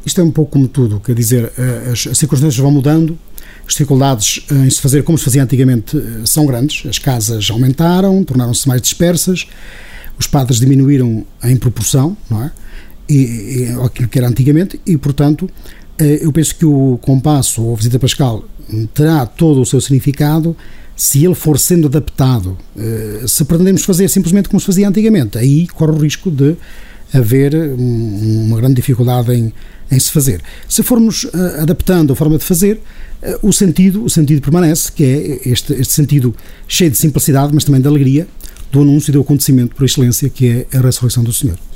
Isto é um pouco como tudo, quer dizer, as circunstâncias vão mudando, as dificuldades em se fazer como se fazia antigamente são grandes, as casas aumentaram, tornaram-se mais dispersas, os padres diminuíram em proporção, não é? E aquilo que era antigamente, e portanto eu penso que o compasso ou a visita pascal terá todo o seu significado se ele for sendo adaptado. Se pretendemos fazer simplesmente como se fazia antigamente, aí corre o risco de haver uma grande dificuldade em se fazer. Se formos adaptando a forma de fazer, o sentido permanece, que é este sentido cheio de simplicidade, mas também de alegria, do anúncio e do acontecimento por excelência, que é a ressurreição do Senhor.